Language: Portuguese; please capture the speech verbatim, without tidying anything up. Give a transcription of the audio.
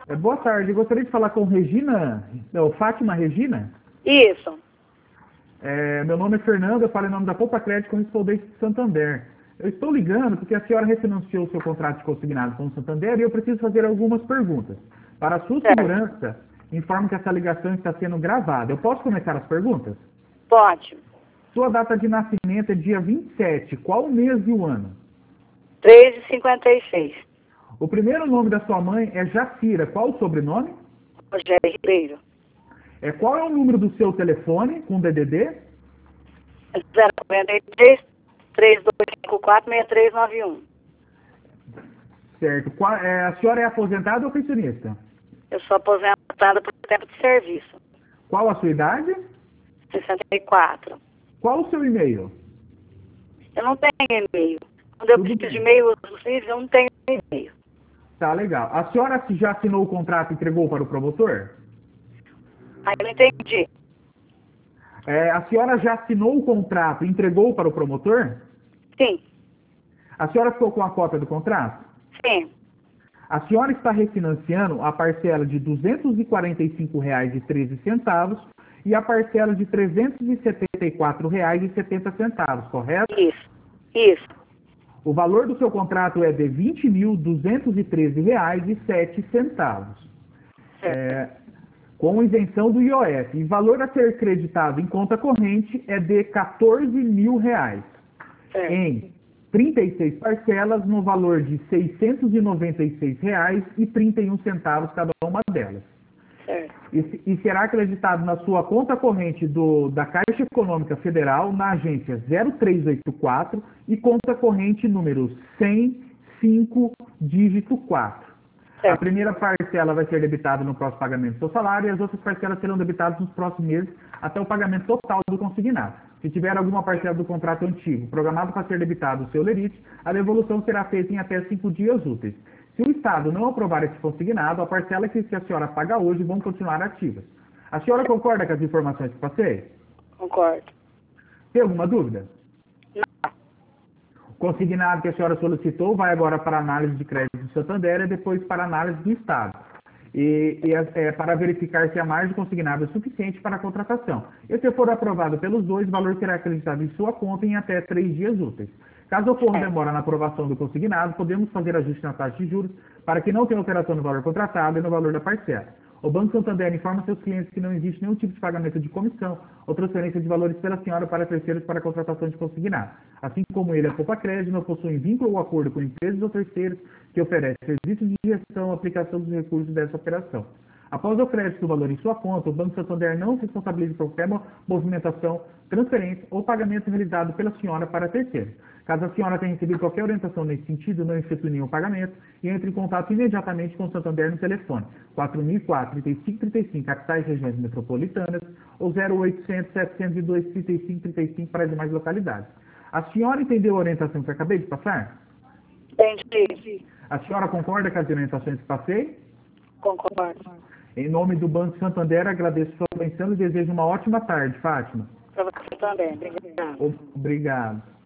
É, boa tarde, eu gostaria de falar com Regina, não, Fátima Regina. Isso. É, meu nome é Fernando, eu falo em nome da Poupa Crédito Correspondente de Santander. Eu estou ligando porque a senhora refinanciou o seu contrato de consignado com o Santander e eu preciso fazer algumas perguntas. Para a sua Certo. segurança, informo que essa ligação está sendo gravada. Eu posso começar as perguntas? Pode. Sua data de nascimento é dia vinte e sete, qual o mês e o ano? três de cinquenta e seis. O primeiro nome da sua mãe é Jacira, qual o sobrenome? Rogério Ribeiro. É, qual é o número do seu telefone com D D D? zero noventa e três, três dois cinco quatro, seis três nove um. Certo. Qual, é, a senhora é aposentada ou pensionista? Eu sou aposentada por tempo de serviço. Qual a sua idade? sessenta e quatro. Qual o seu e-mail? Eu não tenho e-mail. Quando eu Tudo preciso de bem. e-mail, eu não tenho e-mail. Tá, legal. A senhora já assinou o contrato e entregou para o promotor? Aí eu não entendi. É, a senhora já assinou o contrato e entregou para o promotor? Sim, A senhora ficou com a cópia do contrato? sim. A senhora está refinanciando a parcela de duzentos e quarenta e cinco reais e treze centavos e a parcela de trezentos e setenta e quatro reais e setenta centavos, correto? Isso, isso. O valor do seu contrato é de vinte mil duzentos e treze reais e sete centavos, é, com isenção do I O F. E o valor a ser creditado em conta corrente é de quatorze mil reais, Certo. em trinta e seis parcelas no valor de seiscentos e noventa e seis reais e trinta e um centavos cada uma delas. Certo. E, e será acreditado na sua conta corrente do, da Caixa Econômica Federal, na agência zero três oito quatro e conta corrente número cem, cinco, dígito quatro. Certo. A primeira parcela vai ser debitada no próximo pagamento do seu salário e as outras parcelas serão debitadas nos próximos meses até o pagamento total do consignado. Se tiver alguma parcela do contrato antigo programado para ser debitado o seu lerite, a devolução será feita em até cinco dias úteis. Se o Estado não aprovar esse consignado, a parcela que a senhora paga hoje vão continuar ativas. A senhora concorda com as informações que passei? Concordo. Tem alguma dúvida? Não. O consignado que a senhora solicitou vai agora para a análise de crédito do Santander e depois para a análise do Estado. E, e é, para verificar se a margem consignada é suficiente para a contratação. E se for aprovado pelos dois, o valor será acreditado em sua conta em até três dias úteis. Caso ocorra demora na aprovação do consignado, podemos fazer ajuste na taxa de juros para que não tenha alteração no valor contratado e no valor da parcela. O Banco Santander informa seus clientes que não existe nenhum tipo de pagamento de comissão ou transferência de valores pela senhora para terceiros para a contratação de consignado. Assim como ele, a Poupa Crédito não possui vínculo ou acordo com empresas ou terceiros que oferecem serviços de gestão ou aplicação dos recursos dessa operação. Após o crédito do valor em sua conta, o Banco Santander não se responsabiliza por qualquer movimentação, transferência ou pagamento realizado pela senhora para terceiros. Caso a senhora tenha recebido qualquer orientação nesse sentido, não efetue nenhum pagamento e entre em contato imediatamente com o Santander no telefone quatro mil e quatro, trinta e cinco trinta e cinco, capitais e regiões metropolitanas, ou zero oitocentos, setecentos e dois, trinta e cinco trinta e cinco para as demais localidades. A senhora entendeu a orientação que eu acabei de passar? Entendi. A senhora concorda com as orientações que passei? Concordo. Em nome do Banco Santander, agradeço sua atenção e desejo uma ótima tarde, Fátima. Para você também. Obrigada. Obrigado.